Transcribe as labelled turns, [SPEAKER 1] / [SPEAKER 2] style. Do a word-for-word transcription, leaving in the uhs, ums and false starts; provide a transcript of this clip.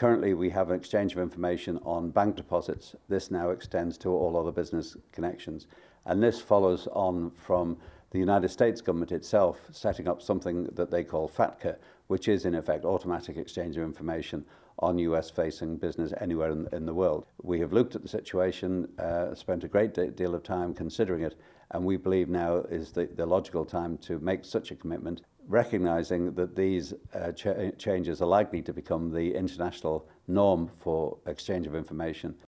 [SPEAKER 1] Currently, we have an exchange of information on bank deposits. This now extends to all other business connections. And this follows on from the United States government itself setting up something that they call FATCA, which is in effect automatic exchange of information on U S-facing business anywhere in, in the world. We have looked at the situation, uh, spent a great de deal of time considering it, and we believe now is the, the logical time to make such a commitment, recognizing that these uh, ch changes are likely to become the international norm for exchange of information.